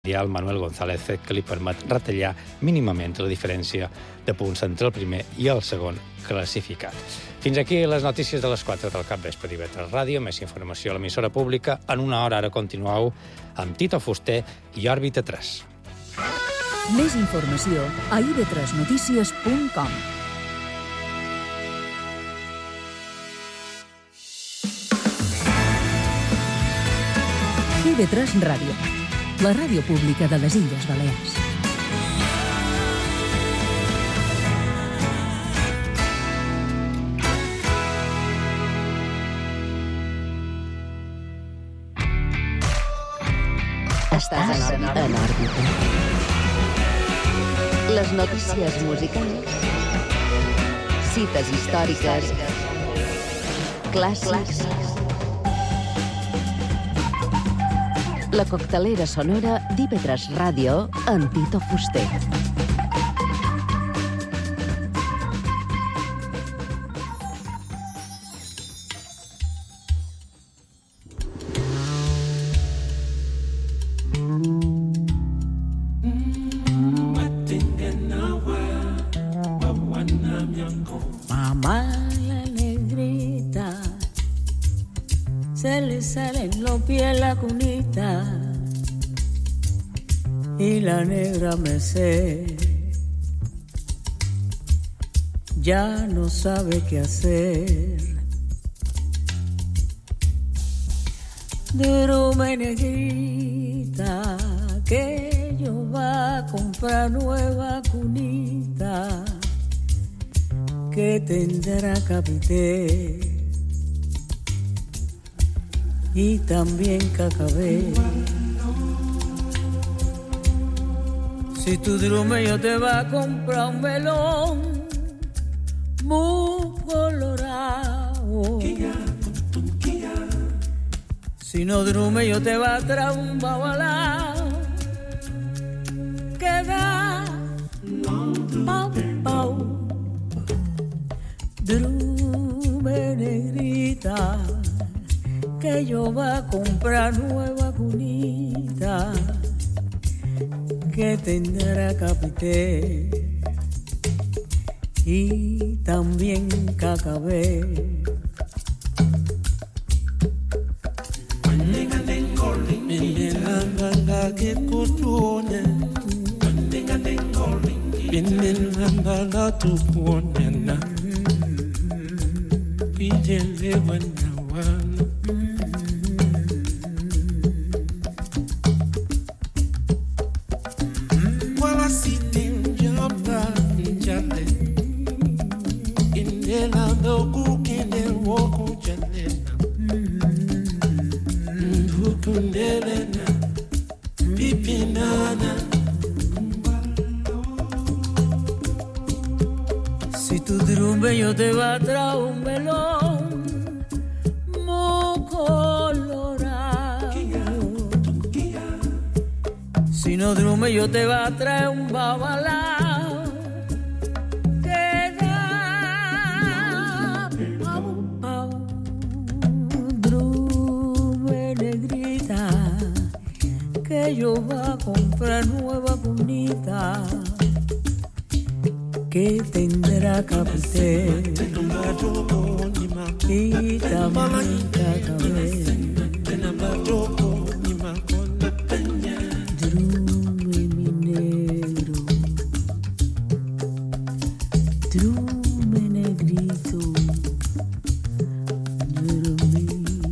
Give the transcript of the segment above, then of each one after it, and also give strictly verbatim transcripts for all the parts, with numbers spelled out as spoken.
el Manuel González, fet que li permet retallar mínimament la diferència de punts entre el primer i el segon classificat. Fins aquí les notícies de les quatre del capvespre d'I V tres Ràdio. Més informació a l'emissora pública. En una hora ara continueu amb Tito Fuster i Òrbita tres. Més informació a i ve tres notícies punt com. I ve tres Ràdio, la ràdio pública de les Illes Balears. Estàs en òrbita. Les notícies musicals, cites històriques, clàssics, la coctelera sonora d'I ve tres Ràdio amb Tito Fuster. Mamá la negrita, se le salen los pies la cunita y la negra me sé, ya no sabe qué hacer. Durume negrita, que yo va a comprar nueva cunita que tendrá capité y también cacabé. Si tu drumello te va a comprar un melón muy colorado, si no drumello te va a traer un babalao que da pau pau. Drume negrita, que yo va a comprar nueva cunita que tendrá capité y también cacabé. Si tu drumello te va a traer un melón muy colorado, si no drumello te va a traer un babalao que da pau pau. Drume negrita, que yo va a comprar nueva cunita que tendrá capité y también cacabé. Drume mi negro, drume negrito, drume.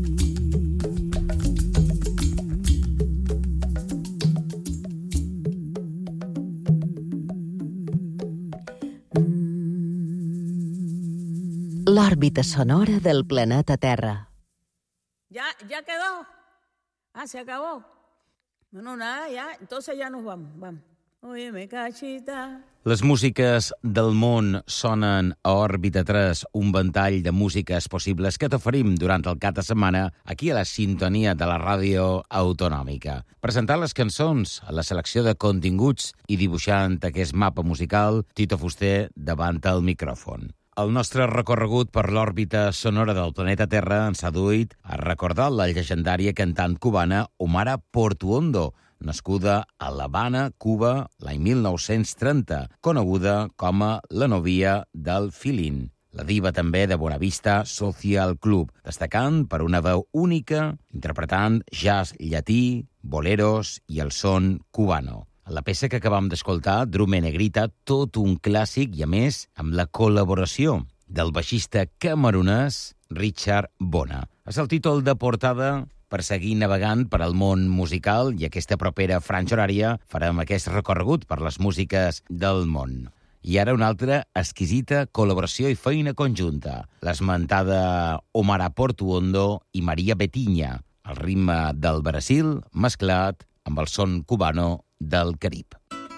L'òrbita sonora del planeta Terra. ¿Ya, ya quedó? Ah, se acabó. Bueno, nada, ya. Entonces ya nos vamos, vamos. Óyeme, cachita. Les músiques del món sonen a Òrbita tres, un ventall de músiques possibles que t'oferim durant el cap de setmana aquí a la sintonia de la ràdio autonòmica. Presentant les cançons, a la selecció de continguts i dibuixant aquest mapa musical, Tito Fuster davant el micròfon. El nostre recorregut per l'òrbita sonora del planeta Terra ens ha duit a recordar la llegendària cantant cubana Omara Portuondo, nascuda a l'Havana, Cuba, l'any mil nou-cents trenta, coneguda com a la novia del Filín. La diva també de Bonavista Social Club, destacant per una veu única, interpretant jazz llatí, boleros i el son cubano. La peça que acabam d'escoltar, Drume Negrita, tot un clàssic i, a més, amb la col·laboració del baixista camerunès Richard Bona. És el títol de portada per seguir navegant per al món musical i aquesta propera franja horària farem aquest recorregut per les músiques del món. I ara una altra exquisita col·laboració i feina conjunta, l'esmentada Omar Portuondo i Maria Betinya, el ritme del Brasil mesclat amb el son cubano del Carib.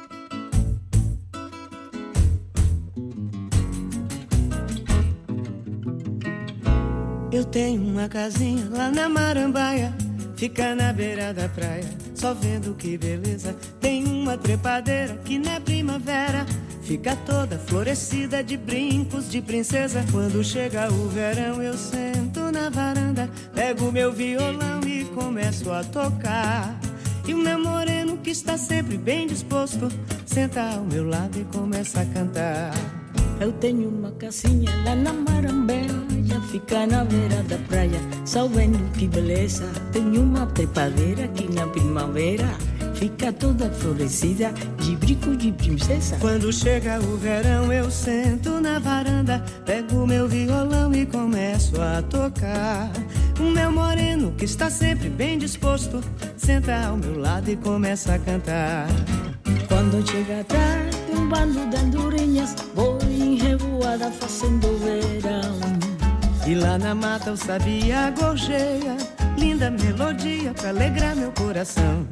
Eu tenho uma casinha lá na Marambaia, fica na beira da praia, só vendo que beleza. Tem uma trepadeira que na primavera fica toda florescida de brincos de princesa. Quando chega o verão eu sento na varanda, pego meu violão e começo a tocar. E o meu moreno que está sempre bem disposto senta ao meu lado e começa a cantar. Eu tenho uma casinha lá na Marambaia, fica na beira da praia, só vendo que beleza. Tenho uma trepadeira que na primavera fica toda florescida de brinco de princesa. Quando chega o verão eu sento na varanda, pego meu violão e começo a tocar. O meu moreno que está sempre bem disposto senta ao meu lado e começa a cantar. Quando chega a tarde um bando de andorinhas vou em revoada fazendo verão. E lá na mata o sabiá gorjeia, linda melodia pra alegrar meu coração.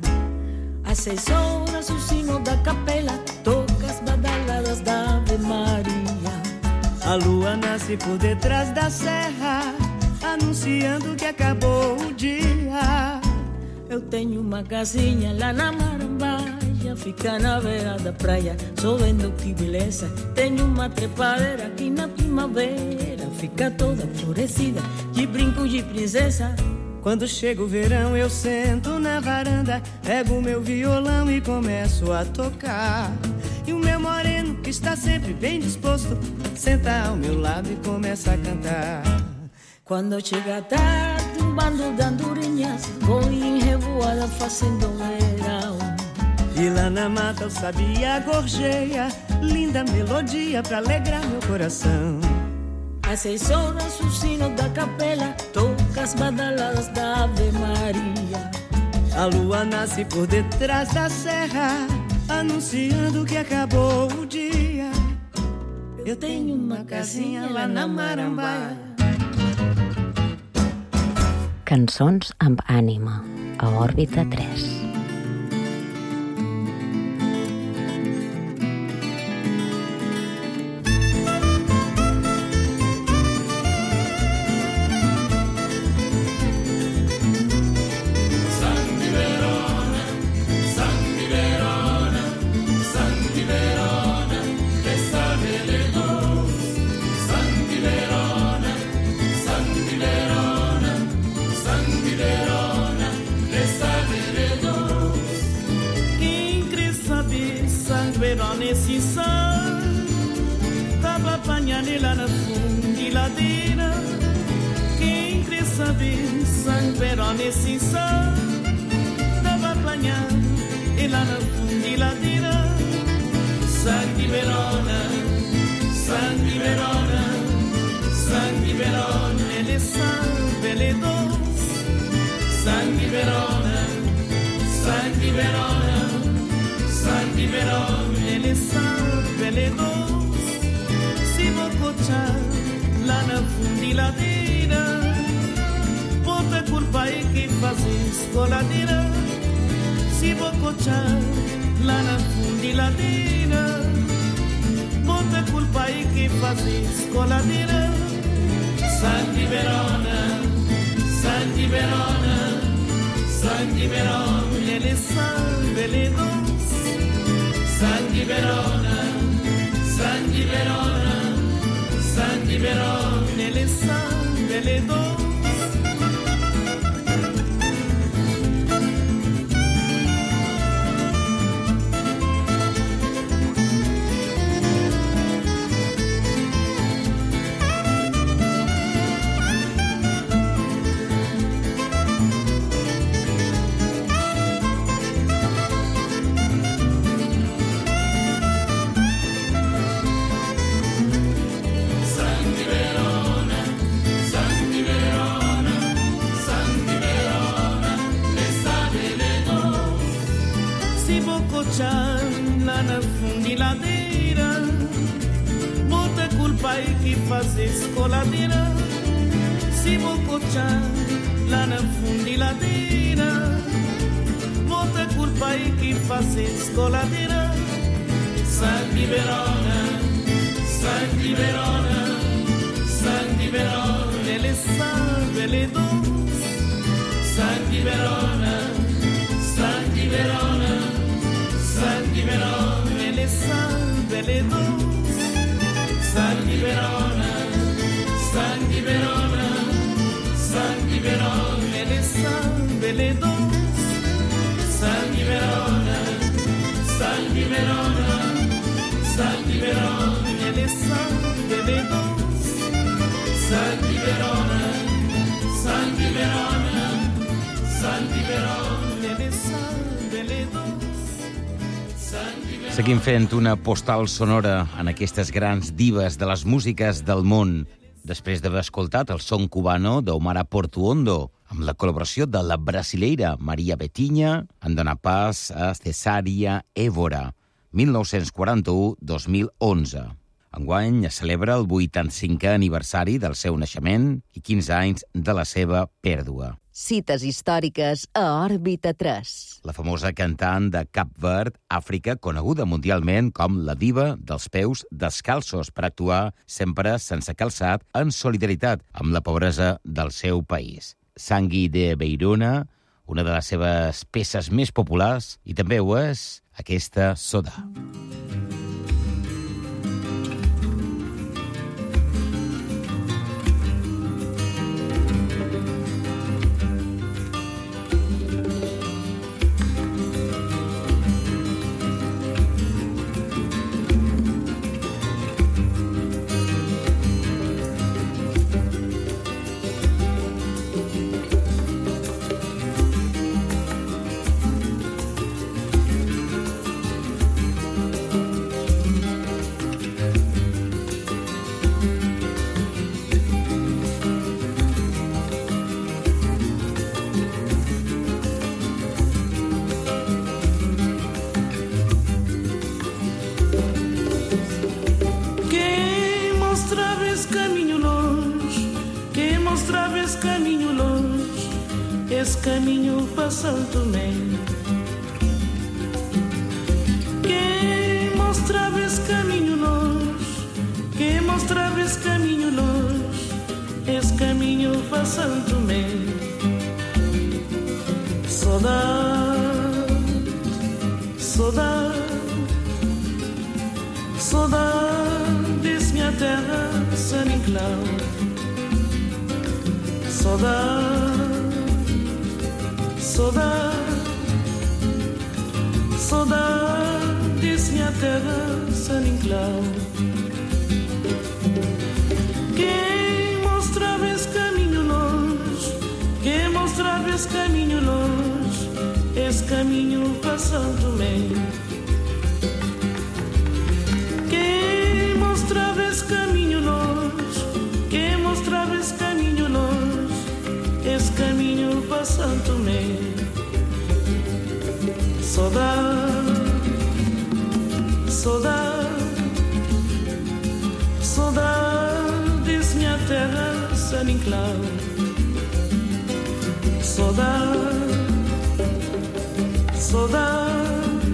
Às seis horas o sino da capela toca as badaladas da Ave Maria. A lua nasce por detrás da serra, anunciando que acabou o dia. Eu tenho uma casinha lá na Marambaia, fica na beira da praia, só vendo que beleza. Tenho uma trepadeira aqui na primavera, fica toda florescida de brinco de princesa. Quando chega o verão eu sento na varanda, pego meu violão e começo a tocar. E o meu moreno que está sempre bem disposto senta ao meu lado e começa a cantar. Quando chega a tarde um bando de andorinhas vou em revoada fazendo verão. E lá na mata o sabiá gorjeia, linda melodia pra alegrar meu coração. Às seis horas o sino da capela toca as badaladas da Ave Maria. A lua nasce por detrás da serra, anunciando que acabou o dia. Eu tenho uma casinha lá na Marambaia. Cançons amb ànima, a Òrbita tres. Nesse sol, tava apanhando lá na fundiladeira. Quem quer saber, sangueiro nesse sol, tava apanhando lá na fundiladeira. Sangue Verona, sangue Verona, sangue Verona, ele é sangue, ele é doce. Sangue Verona, sangue Verona, sangue Verona, ele sabe, ele é doce. Se vou cochar lá na fundiladeira, bota culpa aí que faz escoladeira. Se vou cochar lá na fundiladeira, bota culpa aí que faz escoladeira. Sangue Verona, sangue Verona, sangue Verona, ele sabe, ele é doce. Sangue Verona, sangue Verona, sangue Verona, ele sabe, ele é doce. Se bocochar lá na fundiladeira, bota culpa aí que faz escoladeira. Se bocochar lá na fundiladeira, bota culpa aí que faz escoladeira. Santi Verona, Santi Verona, Santi Verona, ele sabe, ele doce. Santi Verona, Santi Verona, Santi Verona, ele sabe, ele doce. Santi Verona, Santi Verona, Santi Verona, ele sabe, ele doce. Santi Verona, Santi Verona, Santi Verona, ele sabe, ele doce. Santi Verona, Santi Verona, Santi Verona, ele sabe, ele doce. Seguim fent una postal sonora en aquestes grans divas de les músiques del món. Després d'haver escoltat el son cubano d'Omara Portuondo, amb la col·laboració de la brasileira Maria Bethínia, en dona pas a Cesária Évora, mil nou-cents quaranta-u a dos mil onze. Enguany es celebra el vuitanta-cinquè aniversari del seu naixement i quinze anys de la seva pèrdua. Cites històriques a Òrbita tres. La famosa cantant de Cap Verd, Àfrica, coneguda mundialment com la diva dels peus descalços per actuar sempre sense calçat en solidaritat amb la pobresa del seu país. Sangui de Beirona, una de les seves peces més populars, i també ho és aquesta Soda. Caminho para Santo Tomé. Quem mostrava esse caminho longe, quem mostrava esse caminho longe, esse caminho para Santo Tomé. Saudade, saudade, saudade desse minha terra, San Inclau. Saudade, saudade, saudade desse minha terra, San Inclau. Quem mostrava esse caminho longe, quem mostrava esse caminho longe, esse caminho para Santo Tomé. Quem mostrava esse caminho longe, quem mostrava esse caminho longe, esse caminho para Santo Tomé. Saudade, saudade, saudade desse minha terra, San Inclau. Saudade, saudade,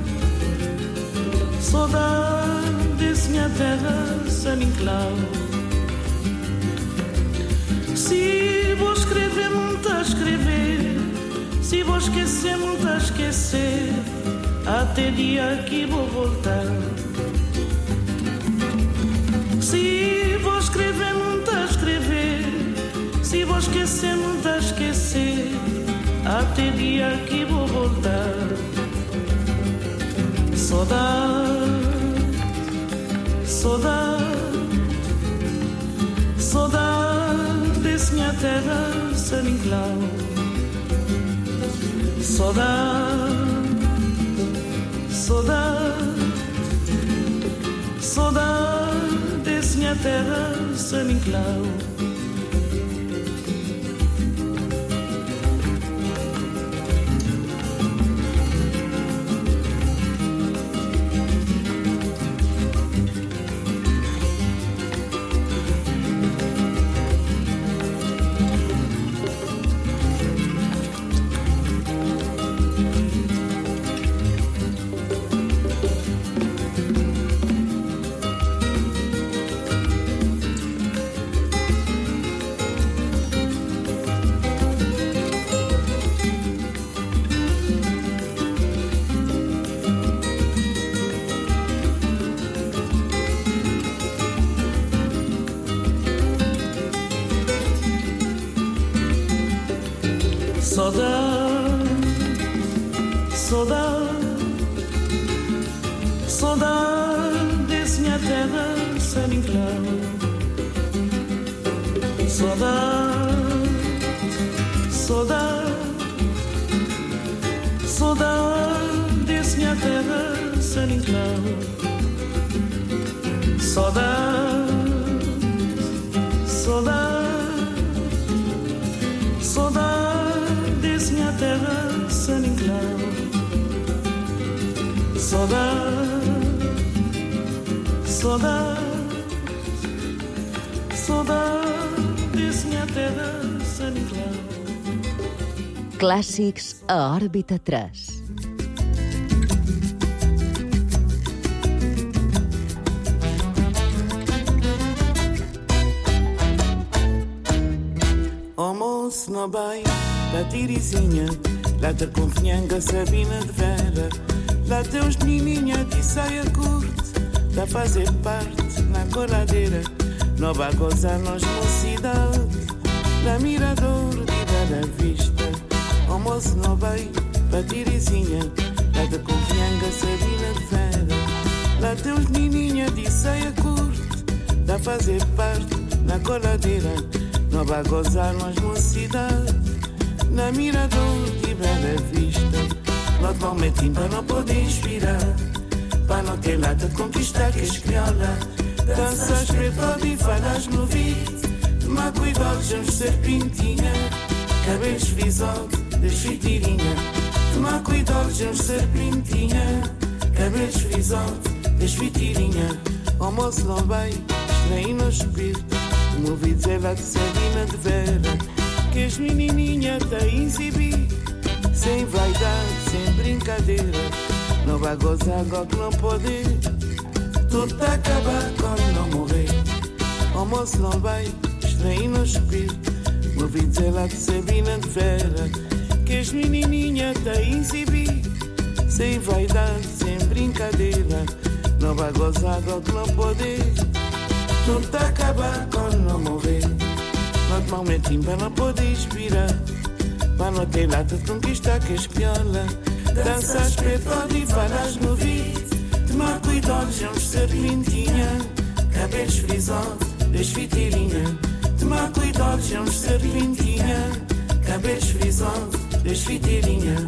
saudade desse minha terra, San Inclau. Se vou escrever, não está a escrever. Se vou esquecer, não está a esquecer. Até dia que vou voltar. Se vou escrever, não está a escrever. Se vou esquecer, não está a esquecer. Até dia que vou voltar. Saudade, saudade, saudade desse minha terra, San Inclau. Saudade, saudade, saudade desse minha terra, San Inclau. Saudades, minha terra, sem claro. Saudade, saudade, saudades, minha terra, sem claro. Saudade, saudade, saudades, minha terra, sem claro. Saudade, saudade, saudades, minha terra, sem claro. Clàssics a Òrbita tres. Almoço no bairro da Tirizinha, lá da Confinhanga, Sabina de Vera. Lá teus menininha de saia curta, da fazer parte na coladeira. Nova gozar nós mocidade, na Mirador de Bela Vista. Almoço no bairro da Tirizinha, lá da Confinhanga, Sabina de Vera. Lá teus menininha de saia curta, da fazer parte na coladeira. Nova gozar nós mocidade, na Mirador de Bela Vista. Normalmente para não poder inspirar, para não ter nada a conquistar que és crioula. Danças preto e falas no ouvido, tomar cuidado de uns serpentinha, cabelos frisados, desfitirinha. Tomar cuidado de uns serpentinha, cabelos frisados, desfitirinha. Almoço não vai, estranho no espírito, o meu vídeo é lá de Sabina de Vera. Que as menininha tá a exibir, sem vaidade, sem brincadeira. Não vai gozar agora que não pode, tudo tá a acabar quando não morrer. Almoço não vai, estranho no espírito, meu vídeo é lá de Sabina de Vera. Que as menininha tá a exibir, sem vaidade, sem brincadeira. Não vai gozar agora que não pode, tudo tá a acabar quando não morrer. Normalmente para não poder inspirar, para não ter nada de conquistar que és crioula. Danças preto e falas no ouvido, tomar cuidado de uns serpentinha, cabelos frisados, desfitirinha. Tomar cuidado de uns serpentinha, cabelos frisados, desfitirinha.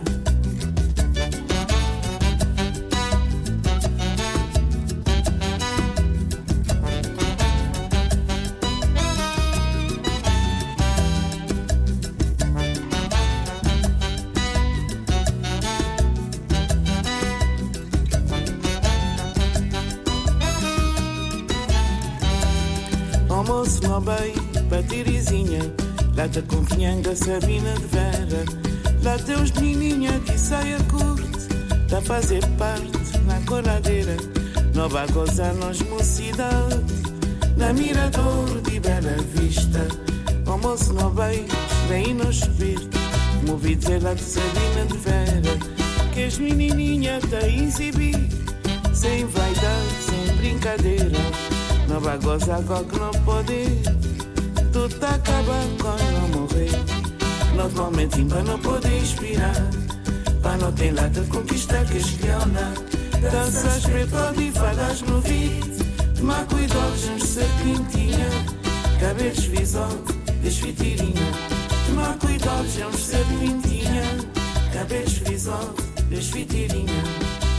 Almoço no bairro para Tirizinha, lá da Confinhanga, Sabina de Vera. Lá teus menininha de saia curta, da fazer parte na coladeira. Nova gozar nós mocidade, na Mirador de Bela Vista. Almoço no bairro, bem no espírito, movido é lá de Sabina de Vera. Que as menininha tá a exibir, sem vaidade, sem brincadeira. Não vai gozar agora que não pode, tudo tá a acabar quando não morrer. Normalmente para não poder inspirar, para não ter nada a conquistar que és crioula. Danças preto e falas no ouvido, tomar cuidado de uns serpentinha, cabelos frisados, desfitirinha. Tomar cuidado de uns serpentinha, cabelos frisados, desfitirinha.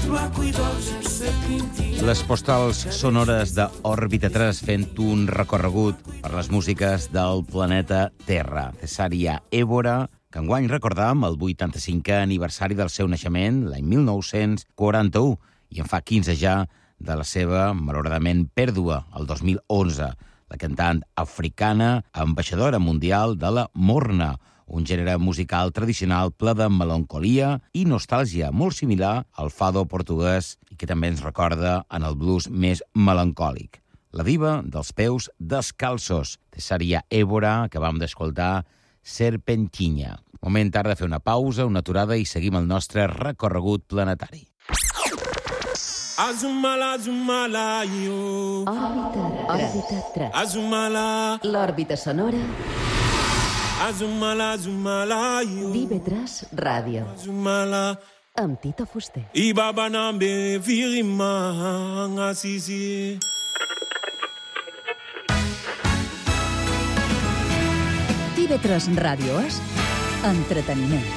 Les postals sonores d'Òrbita tres fent un recorregut per les músiques del planeta Terra. Cesària Évora, que enguany recordam el vuitanta-cinquè aniversari del seu naixement, l'any mil nou-cents quaranta-u, i en fa quinze ja de la seva, malauradament, pèrdua, el dos mil onze. La cantant africana, ambaixadora mundial de la morna, un gènere musical tradicional ple de melancolia i nostàlgia, molt similar al fado portuguès i que també ens recorda en el blues més melancòlic. La diva dels peus descalços, Cesària Évora, que vam d'escoltar Serpentinha. Moment ara de fer una pausa, una aturada i seguim el nostre recorregut planetari. Azumala, azumala, yo. Òrbita, òrbita tres. Azumala. L'òrbita sonora Azumala, azumala, yo. d'I V tres Ràdio. Azumala, amb Tito Fuster. I babanambe virimanga sisi. T V tres Ràdio és entreteniment.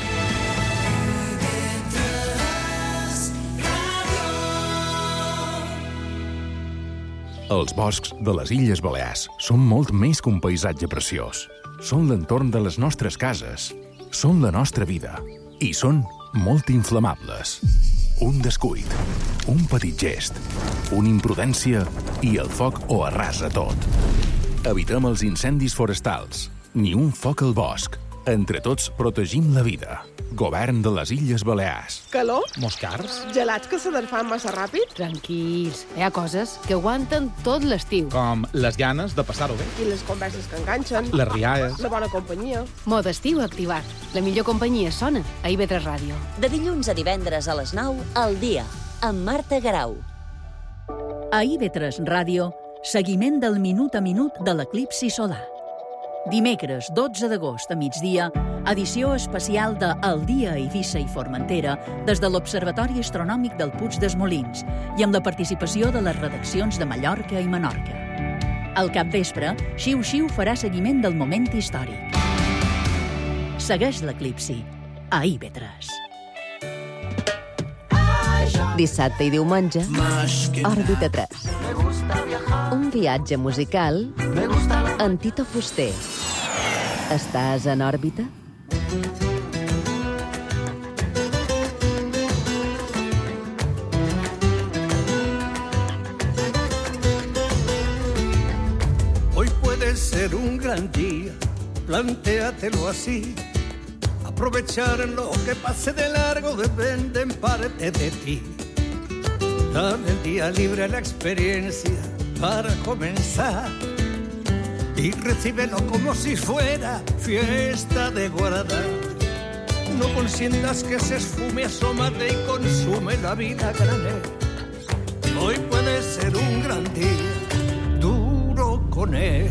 Els boscs de les Illes Balears són molt més que un paisatge preciós. Són l'entorn de les nostres cases, són la nostra vida i són molt inflamables. Un descuit, un petit gest, una imprudència i el foc ho arrasa tot. Evitem els incendis forestals, ni un foc al bosc. Entre tots protegim la vida. Govern de les Illes Balears. Calor? Moscars? Gelats que se desfan massa ràpid? Tranquils, hi ha coses que aguanten tot l'estiu. Com les ganes de passar-ho bé. I les converses que enganxen. Les rialles. La bona companyia. Mod estiu activat. La millor companyia sona a I V tres Ràdio. De dilluns a divendres a les nou, al dia, amb Marta Garau. A I V tres Ràdio, seguiment del minut a minut de l'eclipsi solar. Dimecres, dotze d'agost a migdia, edició especial de El dia a Eivissa i Formentera des de l'Observatori Astronòmic del Puig des Molins i amb la participació de les redaccions de Mallorca i Menorca. Al capvespre, Xiu Xiu farà seguiment del moment històric. Segueix l'eclipsi a I V tres. Dissabte i diumenge, Òrbita tres. Un viatge musical amb Tito Fuster. Estàs en òrbita? Hoy puede ser un gran día, plantéatelo así. Aprovechar lo que pase de largo depende en parte de ti. Dale el día libre a la experiencia para comenzar y recíbelo como si fuera fiesta de guardar. No consientas que se esfume, asómate y consume la vida a granel. Hoy puede ser un gran día, duro con él.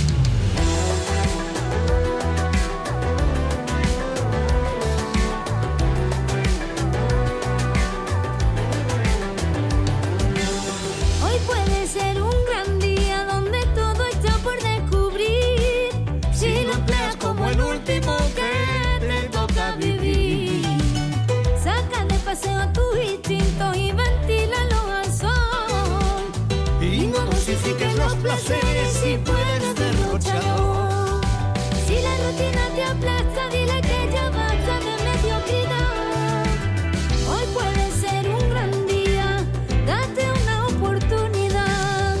Los placeres si puedes derrocharlo. Si la rutina te aplasta, dile que ya basta de mediocridad. Hoy puede ser un gran día, date una oportunidad.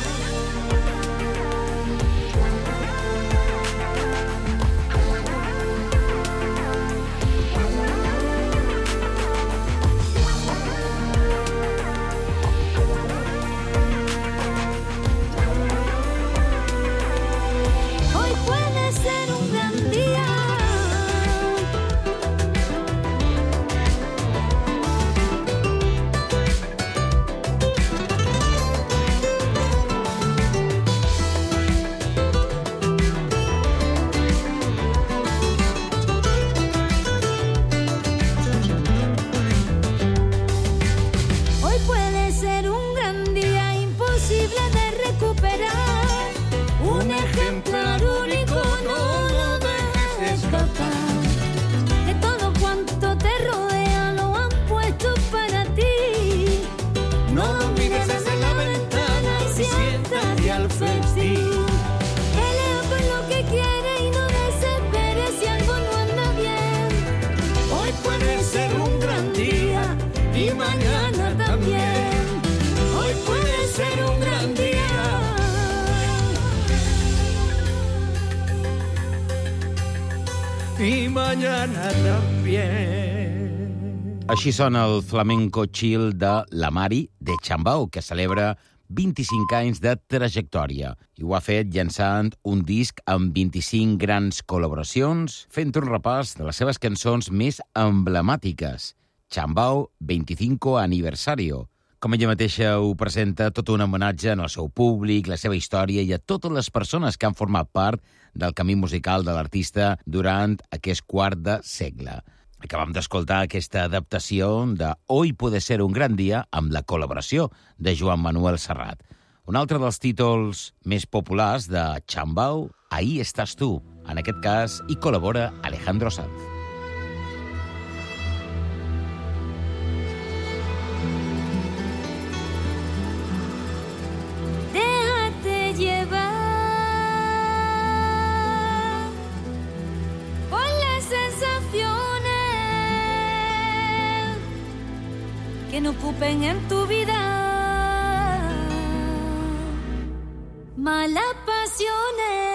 Y mañana también. Així sona el flamenco chill de La Mari de Chambao, que celebra vint-i-cinc anys de trajectòria. I ho ha fet llançant un disc amb vint-i-cinc grans col·laboracions, fent un repàs de les seves cançons més emblemàtiques. Chambao veinticinco Aniversario. Com ella mateixa ho presenta, tot un homenatge al seu públic, la seva història i a totes les persones que han format part del camí musical de l'artista durant aquest quart de segle. Acabam d'escoltar aquesta adaptació de Hoy puede ser un gran dia amb la col·laboració de Joan Manuel Serrat. Un altre dels títols més populars de Chambao, Ahí estàs tu. En aquest cas hi col·labora Alejandro Sanz. Déjate llevar por las sensaciones que no ocupen en tu vida malas pasiones.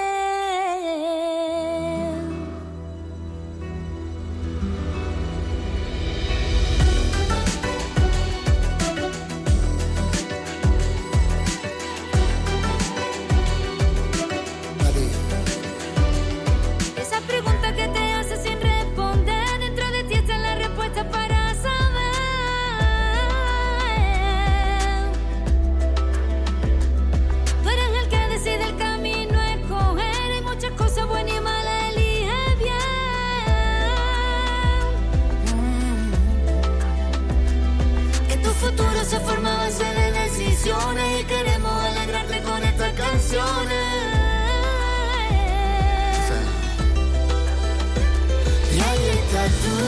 Esa pregunta que te haces sin responder, dentro de ti está la respuesta para saber. Tú eres el que decide el camino a escoger. Hay muchas cosas buenas y malas, elige bien. Que tu futuro se forma a base de decisiones y queremos alegrarte con estas canciones. Y ahí estás tú.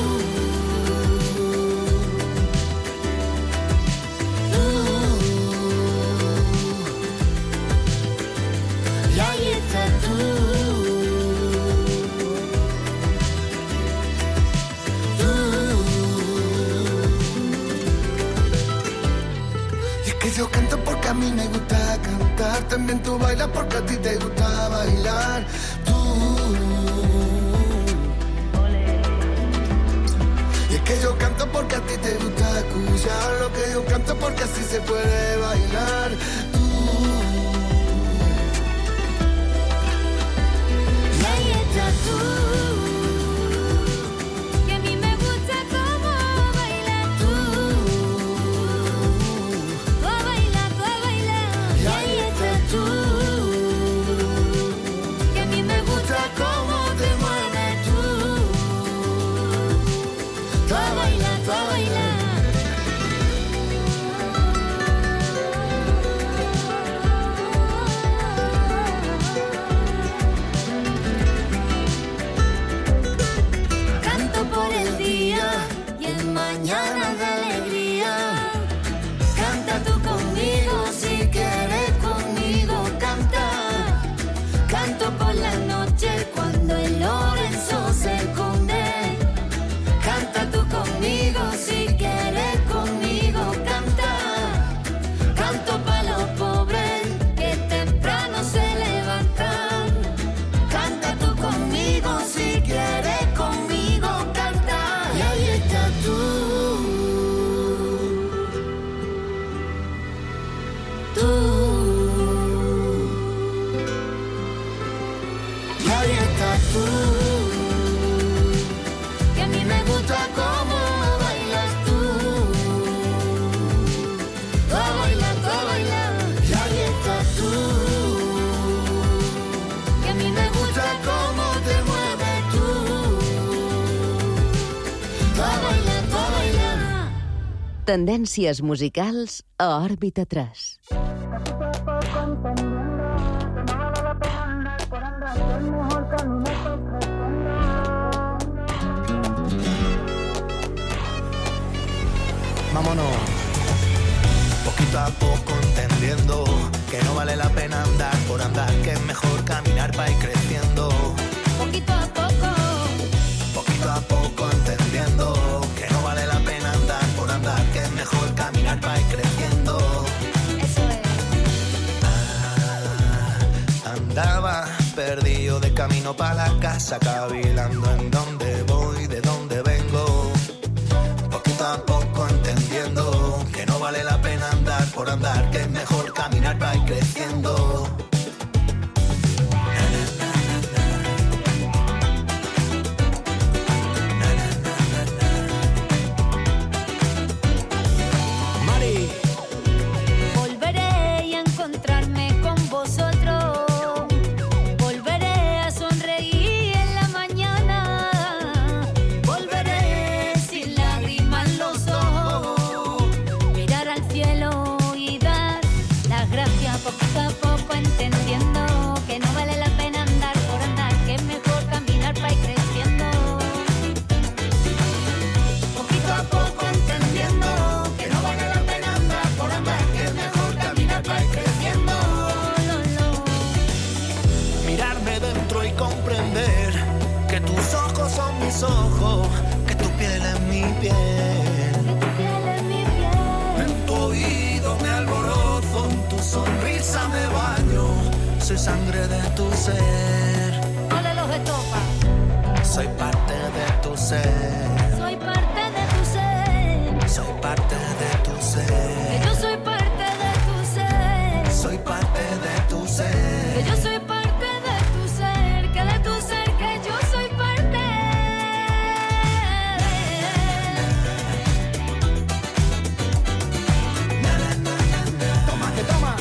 Y ahí estás tú. Y es que yo canto porque a mí me gusta cantar. También tú bailas porque a ti te gusta bailar. Tú. Y es que yo canto porque a ti te gusta escuchar lo que yo canto porque así se puede bailar. Tú. Y ahí estás tú. Que a mí me gusta cómo bailas tú. Tú a bailar, tú a bailar. Y ahí estás tú. Que a mí me gusta cómo te mueves tú. Tú a bailar, tú a bailar. Canto por el día y el mañana de alegría. Canta tú conmigo si quieres conmigo cantar. Canto por la noche cuando el Lorenzo se esconde. Canta tú conmigo si quieres conmigo cantar. Canto pa' los pobres que temprano se levantan. Canta tú conmigo si quieres conmigo cantar. Y ahí estás tú. Tú. Y ahí estás tú. Que a mí me gusta cómo bailas tú. Tú a bailar, tú a bailar. Y ahí estás tú. Que a mí me gusta cómo te mueves tú. Tú a bailar, tú a bailar. Tendències musicals a Òrbita tres. Vámonos. Poquito a poco entendiendo que no vale la pena andar por andar, que es mejor caminar para ir creciendo. Poquito a poco. Poquito a poco entendiendo que no vale la pena andar por andar, que es mejor caminar para ir creciendo. Eso es. Ah, andaba perdido de camino para la casa, cavilando en dónde voy, de dónde vengo. Poquito a poco entendiendo que no vale la pena andar por andar, que es mejor caminar para ir creciendo. Mari. Volveré y a encontrarme con vosotros. Volveré a sonreír en la mañana. Volveré mis ojos, que tu piel es mi piel. En tu oído me alborozo, en tu sonrisa me baño. Soy sangre de tu ser. Ole los estopas. Soy parte de tu ser. Soy parte de tu ser. Soy parte de tu ser. Que yo soy parte de tu ser. Soy parte de tu ser. Que yo soy parte de tu ser. Que de tu ser que yo soy parte. Toma, que toma.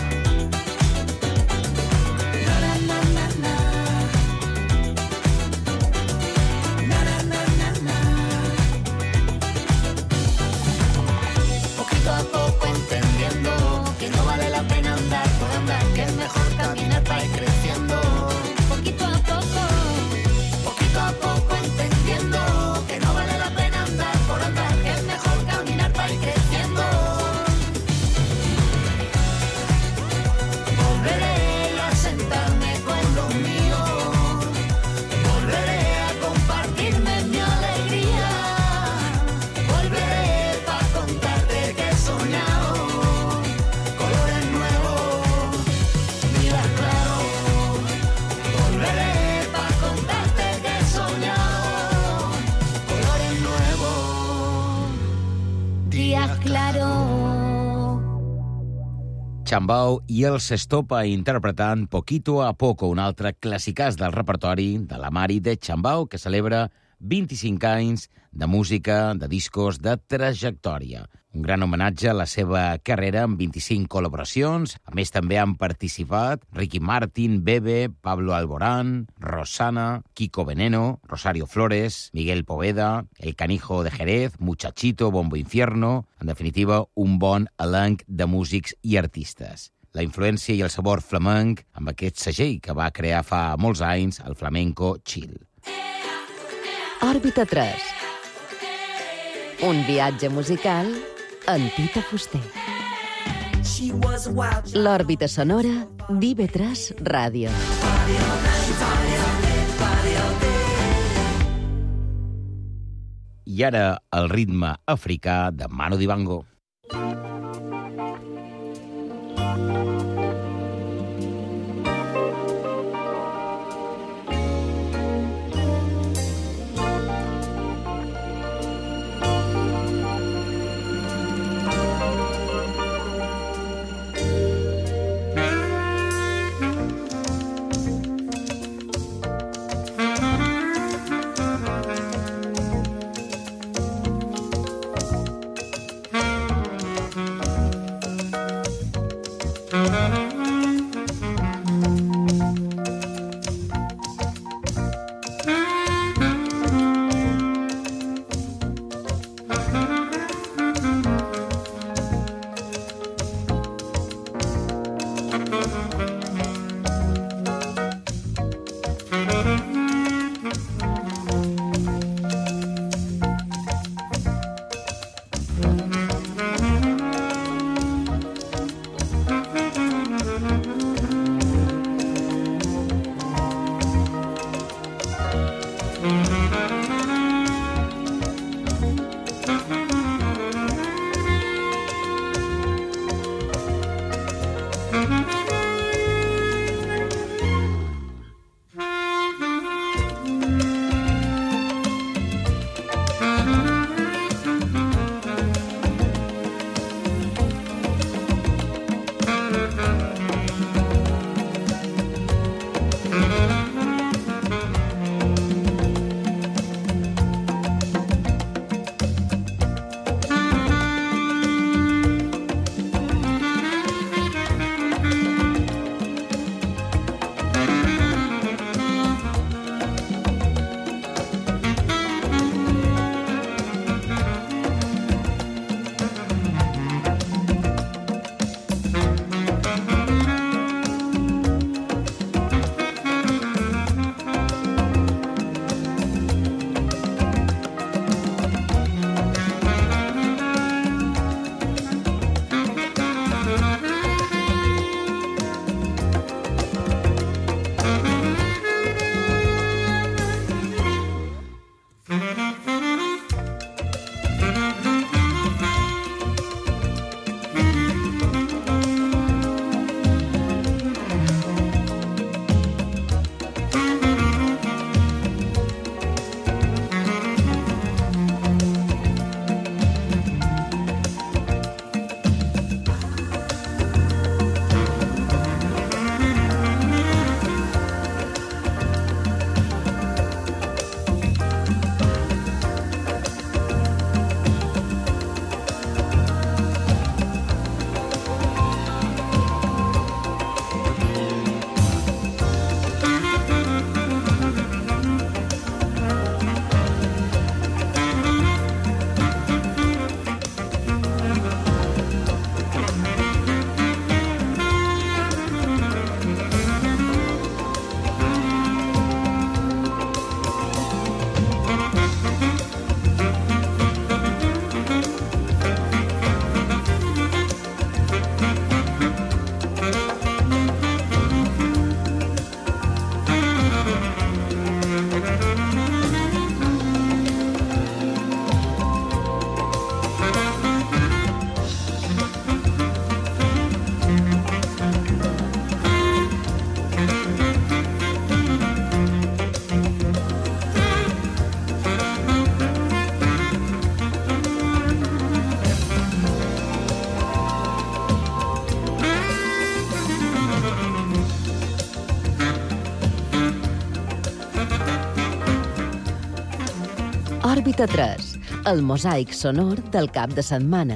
Poquito a poco entendiendo que no vale la pena andar por andar, que es mejor caminar para ir creciendo. Poquito a poco, poquito a poco entendiendo que no vale la pena andar por andar, que es mejor caminar para ir creciendo. Volveré a sentarme con los míos, volveré a compartirme mi alegría, volveré para contarte que he soñado colores nuevos, mira claro, volveré para contarte que he soñado colores nuevos, días claros. Chambao i el Sestopa interpretant Poquito a Poco, un altre classicàs del repertori de la Mari de Chambao, que celebra vint-i-cinc anys de música, de discos, de trajectòria. Un gran homenatge a la seva carrera amb vint-i-cinc col·laboracions. A més, també han participat Ricky Martin, Bebe, Pablo Alborán, Rosana, Kiko Veneno, Rosario Flores, Miguel Poveda, El Canijo de Jerez, Muchachito, Bombo Infierno... En definitiva, un bon elenc de músics i artistes. La influència i el sabor flamenc amb aquest segell que va crear fa molts anys el Flamenco Chill. Òrbita tres. Un viatge musical en Tito Fuster. L'òrbita sonora d'I V tres Ràdio. I ara el ritme africà de Manu Dibango. Òrbita tres, el mosaic sonor del cap de setmana.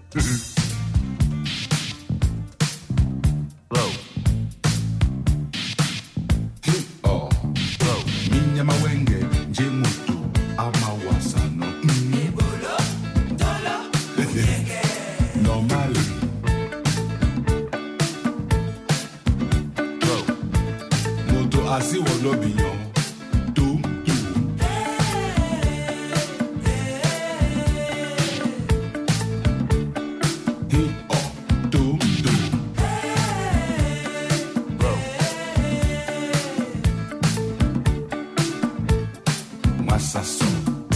Asi wo lo biyan tum tum. Hi o tum tum. Masaso.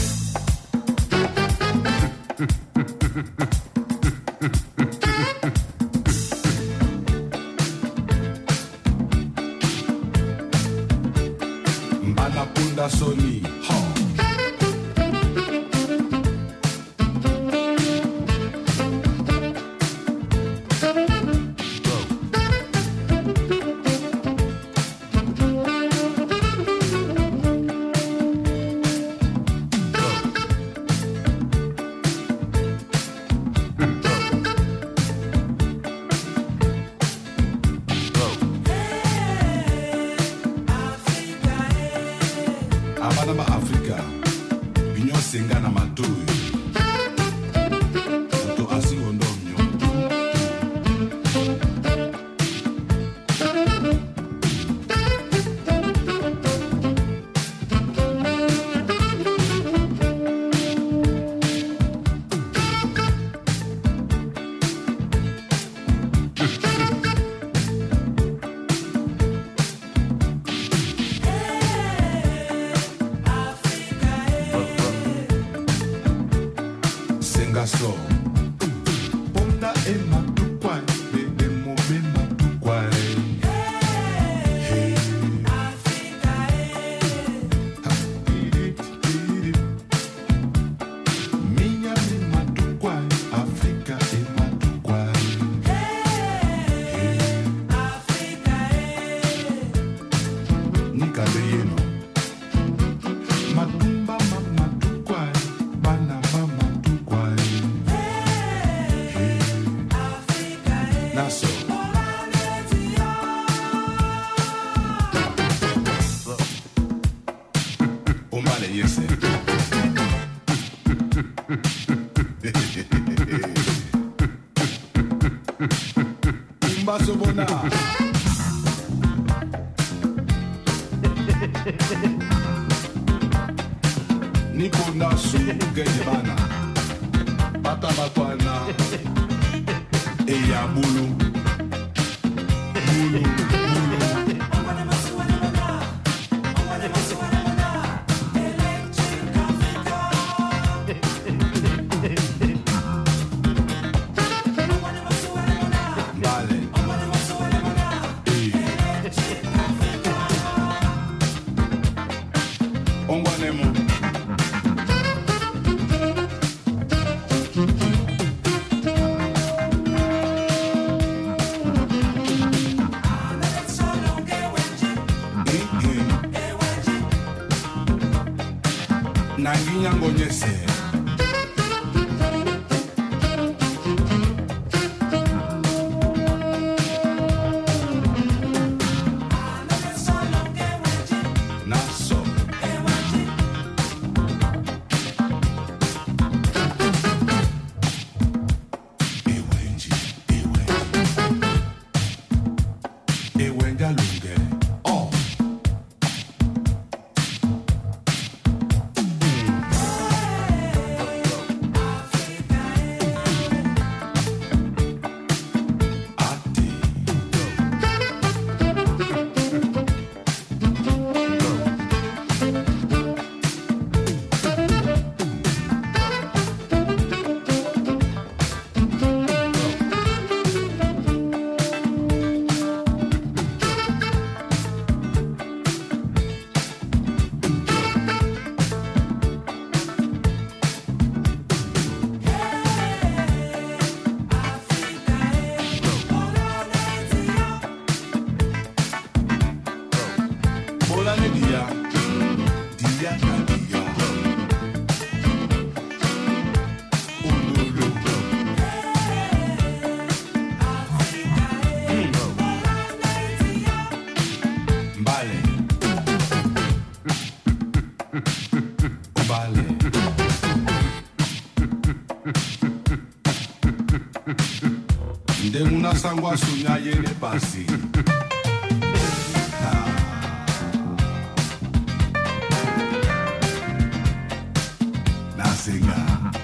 Sony, ha. Ndenguna sangwa sunya yene pasi. Nasinga.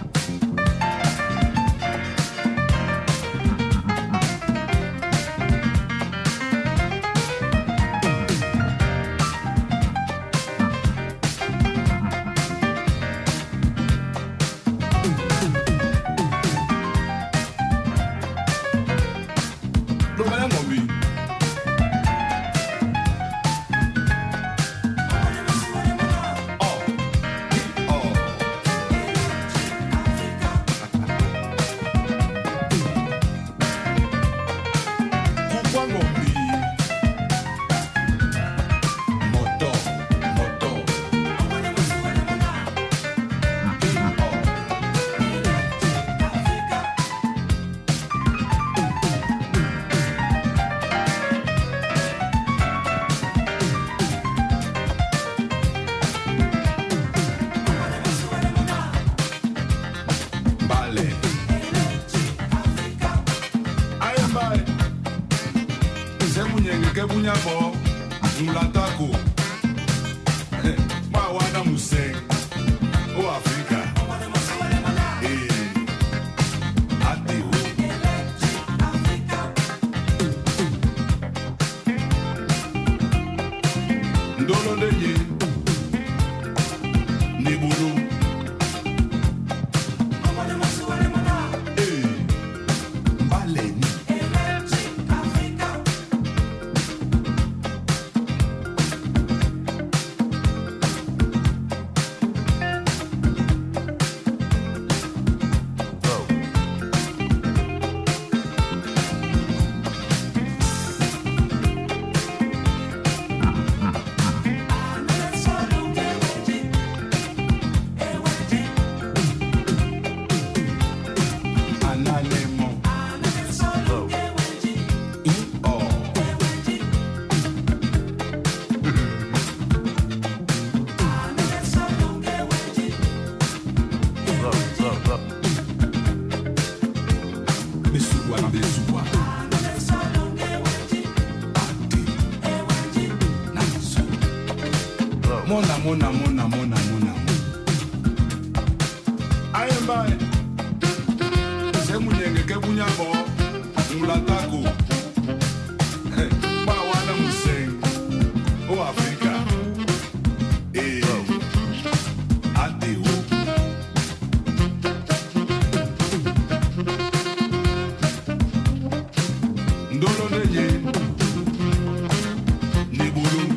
Bunyabo, Mulatako, Mawana Museng, O Africa, Ati Ndolo Deji, Niburu, Mona, mona, mona, mona, mona. Ayemba. Semunyenge ke bunyabo. Mulatako. Mawana Museng. O Africa. Eh. Ati o. Ndolo deje. Nibulu.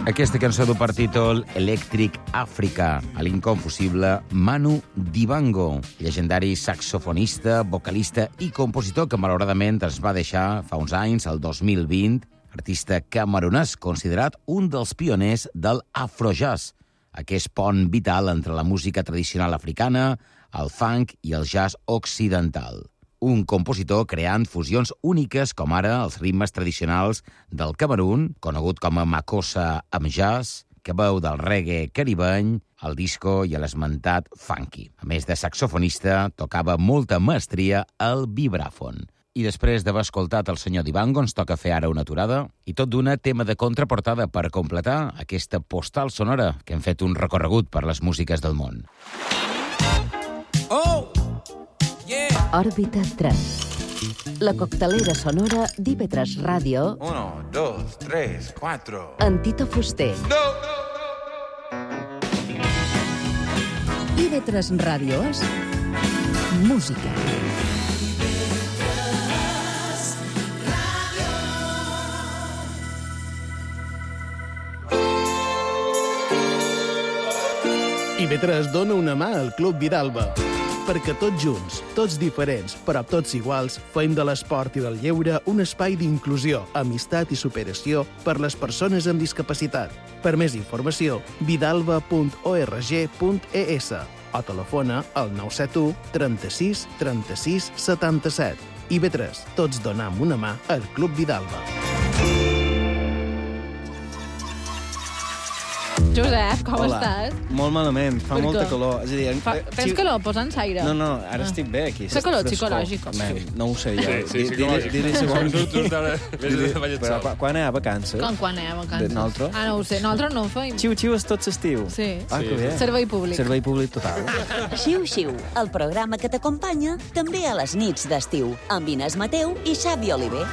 Aquesta cançó du per títol Electric Africa, a l'inconfusible Manu Dibango, llegendari saxofonista, vocalista i compositor que malauradament es va deixar fa uns anys, el dos mil vint, artista camerunès considerat un dels pioners del afrojazz, aquest pont vital entre la música tradicional africana, el funk i el jazz occidental. Un compositor creant fusions úniques com ara els ritmes tradicionals del Camerun, conegut com a Makossa amb jazz, que veu del reggae caribeny, el disco i l'esmentat funky. A més de saxofonista, tocava molta maestria el vibràfon. I després d'haver escoltat el senyor Dibango, ens toca fer ara una aturada i tot d'una tema de contraportada per completar aquesta postal sonora que hem fet un recorregut per les músiques del món. Oh! Yeah. Òrbita tres. La coctelera sonora d'I V tres Ràdio. Uno, dos, tres, cuatro. En Tito Fuster. No! I V tres Ràdio és música. I V tres dona una mà al Club Vidalba. Perquè tots junts, tots diferents, però tots iguals, fem de l'esport i del lleure un espai d'inclusió, amistat i superació per les persones amb discapacitat. Per més informació, vidalba punt org punt es o telefona al nou set u, trenta-sis, trenta-sis, setanta-set. I V tres, tots donam una mà al Club Vidalba. Josep, com Hola. estàs? Molt malament, fa Per molta què? calor. És a dir, Fa, tens calor? Posa'ns aire. No, no, ara Ah. estic bé aquí. Fa calor Frescor. psicològic. Man, no ho sé jo. Sí, sí, Di- psicològic. Diré segon. Tu- tu estàs- vés a treballar Però sol. quan- quan hi ha vacances? Com quan anem a vacances? De nosaltres? Ah, no ho sé. Nosaltres no ho feim. Xiu-xiu és tot l'estiu. Sí. Ah, que bé. Servei públic. Servei públic total. Xiu-xiu, el programa que t'acompanya també a les nits d'estiu, amb Inés Mateu i Xavi Oliver.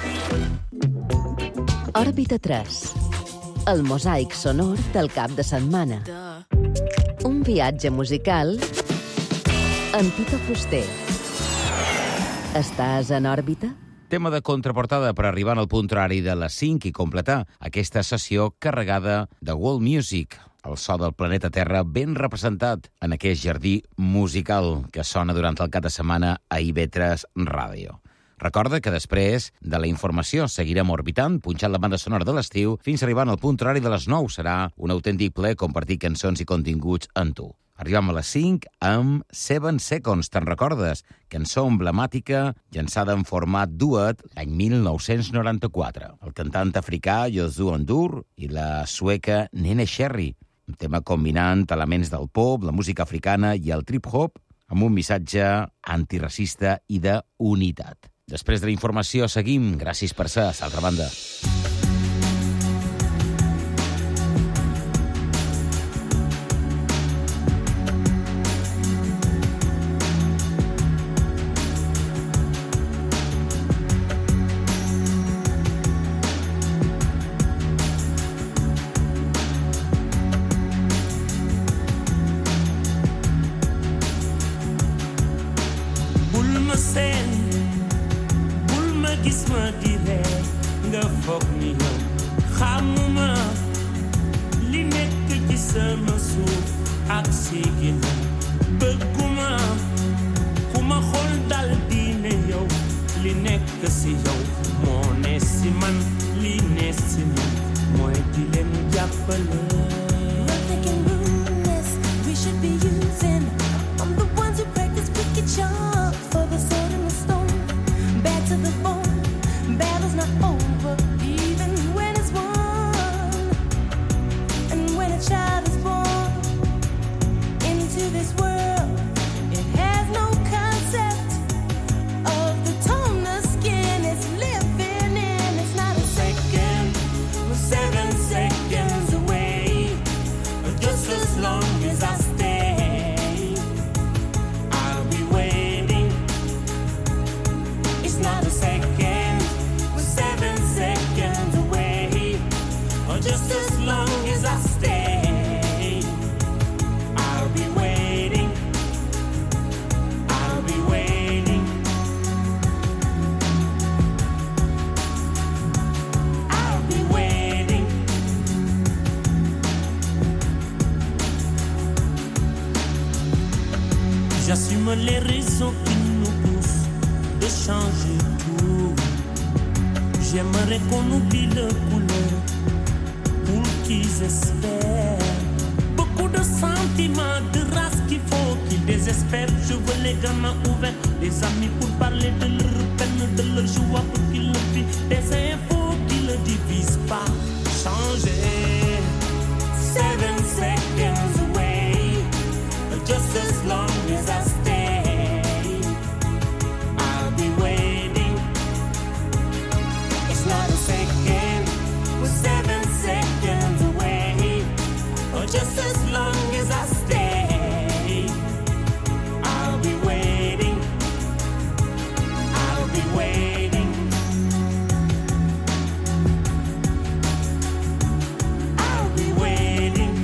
Òrbita tres. El mosaic sonor del cap de setmana. Un viatge musical amb Tito Fuster. Estàs en òrbita? Tema de contraportada per arribar al punt horari de les cinc i completar aquesta sessió carregada de world music, el so del planeta Terra ben representat en aquest jardí musical que sona durant el cap de setmana a I V tres Ràdio. Recorda que després de la informació seguirem orbitant, punxant la banda sonora de l'estiu, fins arribant al punt horari de les nou. Serà un autèntic plaer compartir cançons i continguts amb tu. Arribem a les cinc amb Seven Seconds, te'n recordes? Cançó emblemàtica, llançada en format duet l'any mil nou-cents noranta-quatre. El cantant africà Youssou N'Dour i la sueca Nene Cherry. Un tema combinant elements del pop, la música africana i el trip-hop amb un missatge antiracista i de unitat. Després de la informació seguim. Gràcies per ser a l'altra banda. bul ma seen bul ma gis ma di ree nga foog ni yow xamuma li nekk ci sama suuf ak si ginnaaw bëgguma ku ma xool dal di ne yow li nekk si yow moo ne si man li ne si man mooy di leen jàppale. We should be using. I'm the ones who practice wicked charms for the sword and the stone. Bad to the bone. Battle's not over, even when it's won. And when a child is born into this world, it has no concept of the tone the skin is living in. It's not a second, we're seven seconds away. Just as long as I stay, I'll be waiting. It's not a second, we're seven seconds away. Or just as long as I stay, I'll be waiting. I'll be waiting. I'll be waiting. Donne-moi les raisons qui nous poussent de changer tout. J'aimerais qu'on oublie le couleur pour qu'ils espèrent. Beaucoup de sentiments, de race qu'il faut qu'ils désespèrent. Je veux les gamins ouverts, des amis pour parler de leur peine, de leur joie pour qu'ils le vivent. Des infos qui ne divisent pas. Changer. Seven seconds away, just as long as I stay, I'll be waiting. It's not a second, we're seven seconds away, or just as long as I stay, I'll be waiting. I'll be waiting. I'll be waiting.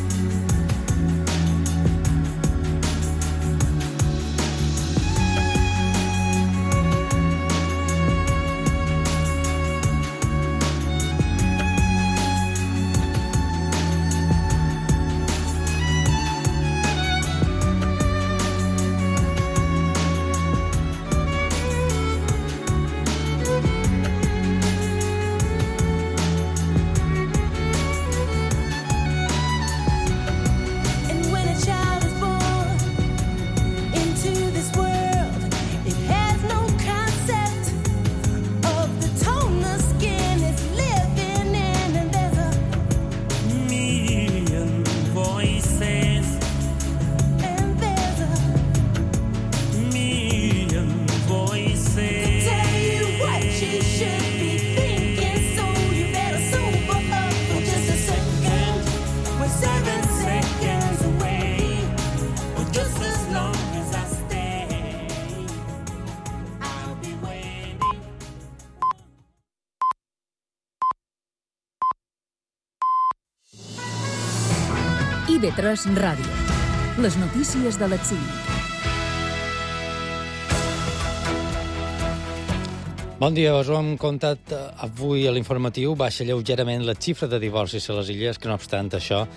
And when a child is born into this world, it has no concept of the tone the skin is living in, and there's a million voices, and there's a million voices to tell you what you should be thinking, so you better sober up for just a second. We're seven seconds away, or just as long as I stay, I'll be waiting. I V tres Ràdio. Les notícies de l'exili. Bon dia, us ho hem contat avui a l'informatiu. Baixa lleugerament la xifra de divorcis a les illes, que no obstant això